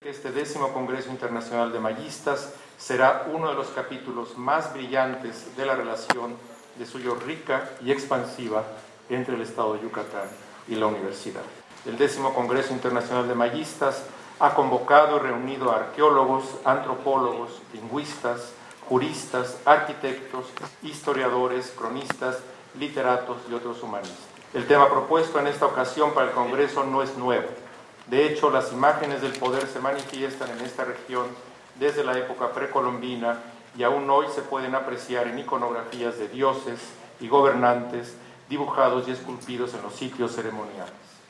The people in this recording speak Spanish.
Este 10º Congreso Internacional de Mayistas será uno de los capítulos más brillantes de la relación de suyo rica y expansiva entre el Estado de Yucatán y la universidad. El 10º Congreso Internacional de Mayistas ha convocado y reunido a arqueólogos, antropólogos, lingüistas, juristas, arquitectos, historiadores, cronistas, literatos y otros humanistas. El tema propuesto en esta ocasión para el Congreso no es nuevo. De hecho, las imágenes del poder se manifiestan en esta región desde la época precolombina y aún hoy se pueden apreciar en iconografías de dioses y gobernantes dibujados y esculpidos en los sitios ceremoniales.